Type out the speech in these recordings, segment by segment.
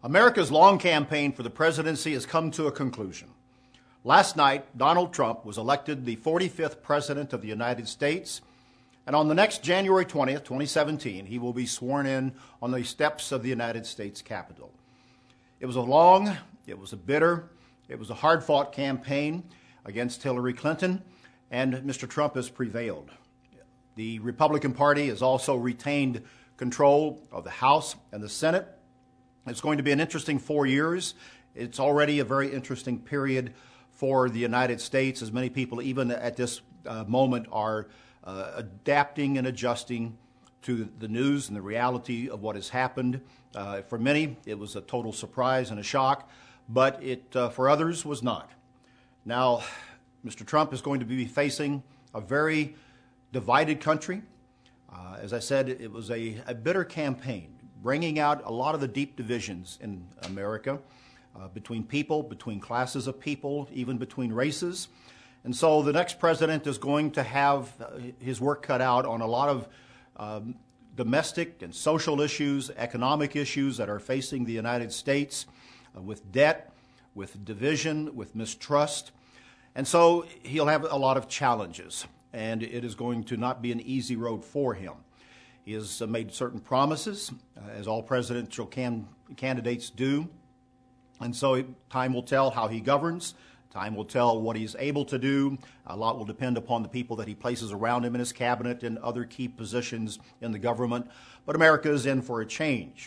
America's long campaign for the presidency has come to a conclusion. Last night, Donald Trump was elected the 45th President of the United States, and on the next January 20th, 2017, he will be sworn in on the steps of the United States Capitol. It was a long, it was a bitter, it was a hard-fought campaign against Hillary Clinton, and Mr. Trump has prevailed. The Republican Party has also retained control of the House and the Senate. It's going to be an interesting 4 years. It's already a very interesting period for the United States, as many people, even at this moment, are adapting and adjusting to the news and the reality of what has happened. For many, it was a total surprise and a shock, but it, for others, was not. Now, Mr. Trump is going to be facing a very divided country. As I said, it was a bitter campaign, bringing out a lot of the deep divisions in America, between people, between classes of people, even between races. And so the next president is going to have his work cut out on a lot of domestic and social issues, economic issues that are facing the United States, with debt, with division, with mistrust. And so he'll have a lot of challenges, and it is going to not be an easy road for him. He has made certain promises, as all presidential candidates do. And so time will tell how he governs. Time will tell what he's able to do. A lot will depend upon the people that he places around him in his cabinet and other key positions in the government. But America is in for a change.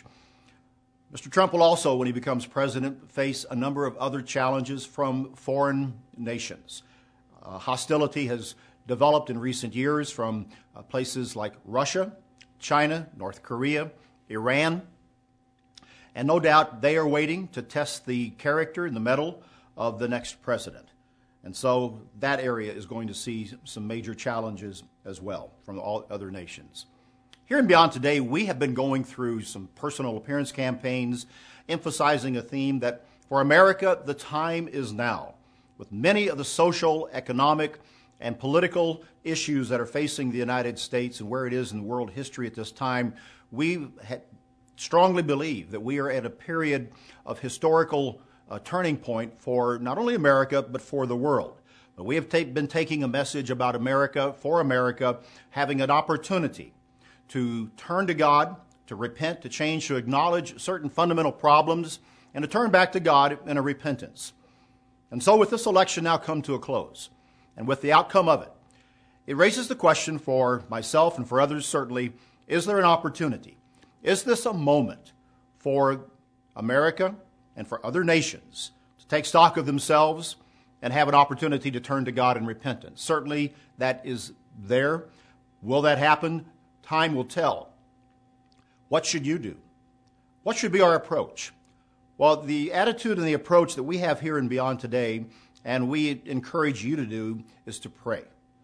Mr. Trump will also, when he becomes president, face a number of other challenges from foreign nations. Hostility has developed in recent years from places like Russia, China, North Korea, Iran. And no doubt they are waiting to test the character and the mettle of the next president. And so that area is going to see some major challenges as well from all other nations. Here and Beyond Today, we have been going through some personal appearance campaigns, emphasizing a theme that for America, the time is now. With many of the social, economic, and political issues that are facing the United States and where it is in world history at this time, we strongly believe that we are at a period of historical turning point for not only America, but for the world. But we have been taking a message about America, for America, having an opportunity to turn to God, to repent, to change, to acknowledge certain fundamental problems, and to turn back to God in a repentance. And so with this election now come to a close, and with the outcome of it, it raises the question for myself and for others certainly, is there an opportunity? Is this a moment for America and for other nations to take stock of themselves and have an opportunity to turn to God in repentance? Certainly that is there. Will that happen? Time will tell. What should you do? What should be our approach? Well, the attitude and the approach that we have here and Beyond Today, and we encourage you to do, is to pray.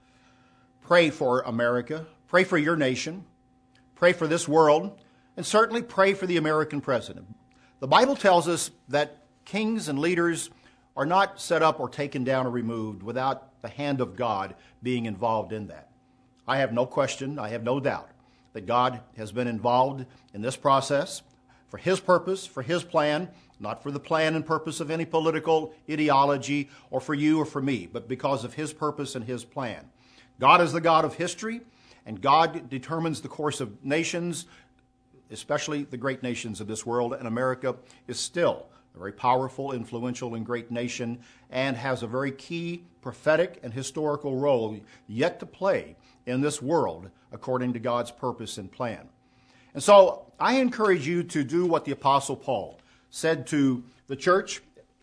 Pray for America. Pray for your nation. Pray for this world. And certainly pray for the American president. The Bible tells us that kings and leaders are not set up or taken down or removed without the hand of God being involved in that. I have no question, I have no doubt that God has been involved in this process for His purpose, for His plan, not for the plan and purpose of any political ideology or for you or for me, but because of His purpose and His plan. God is the God of history, and God determines the course of nations, especially the great nations of this world, and America is still a very powerful, influential, and great nation, and has a very key prophetic and historical role yet to play in this world according to God's purpose and plan. And so I encourage you to do what the Apostle Paul said to the church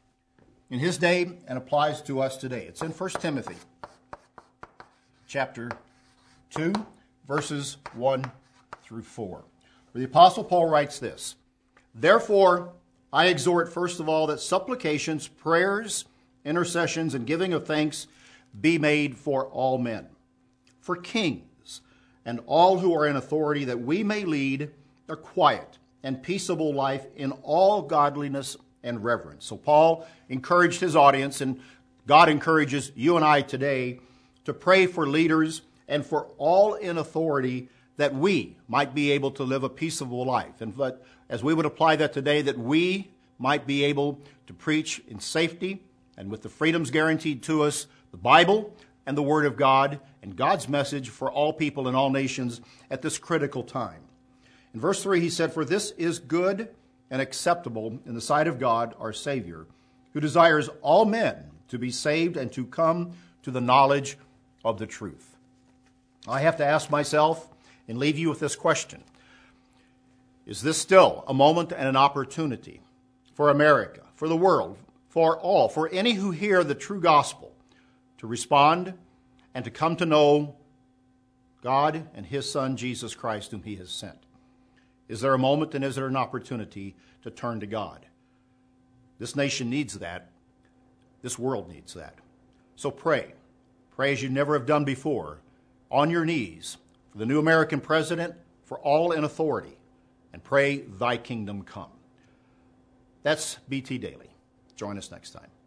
in his day and applies to us today. It's in 1 Timothy chapter 2, verses 1 through 4. Where the Apostle Paul writes this: "Therefore, I exhort, first of all, that supplications, prayers, intercessions, and giving of thanks be made for all men, for kings, and all who are in authority, that we may lead a quiet and peaceable life in all godliness and reverence." So Paul encouraged his audience, and God encourages you and I today to pray for leaders and for all in authority, that we might be able to live a peaceable life. And but as we would apply that today, that we might be able to preach in safety and with the freedoms guaranteed to us, the Bible and the Word of God, and God's message for all people and all nations at this critical time. In verse 3, he said, "For this is good and acceptable in the sight of God, our Savior, who desires all men to be saved and to come to the knowledge of the truth." I have to ask myself and leave you with this question. Is this still a moment and an opportunity for America, for the world, for all, for any who hear the true gospel, to respond and to come to know God and His Son, Jesus Christ, whom He has sent? Is there a moment and is there an opportunity to turn to God? This nation needs that. This world needs that. So pray. Pray as you never have done before, on your knees, for the new American president, for all in authority, and pray, "Thy kingdom come." That's BT Daily. Join us next time.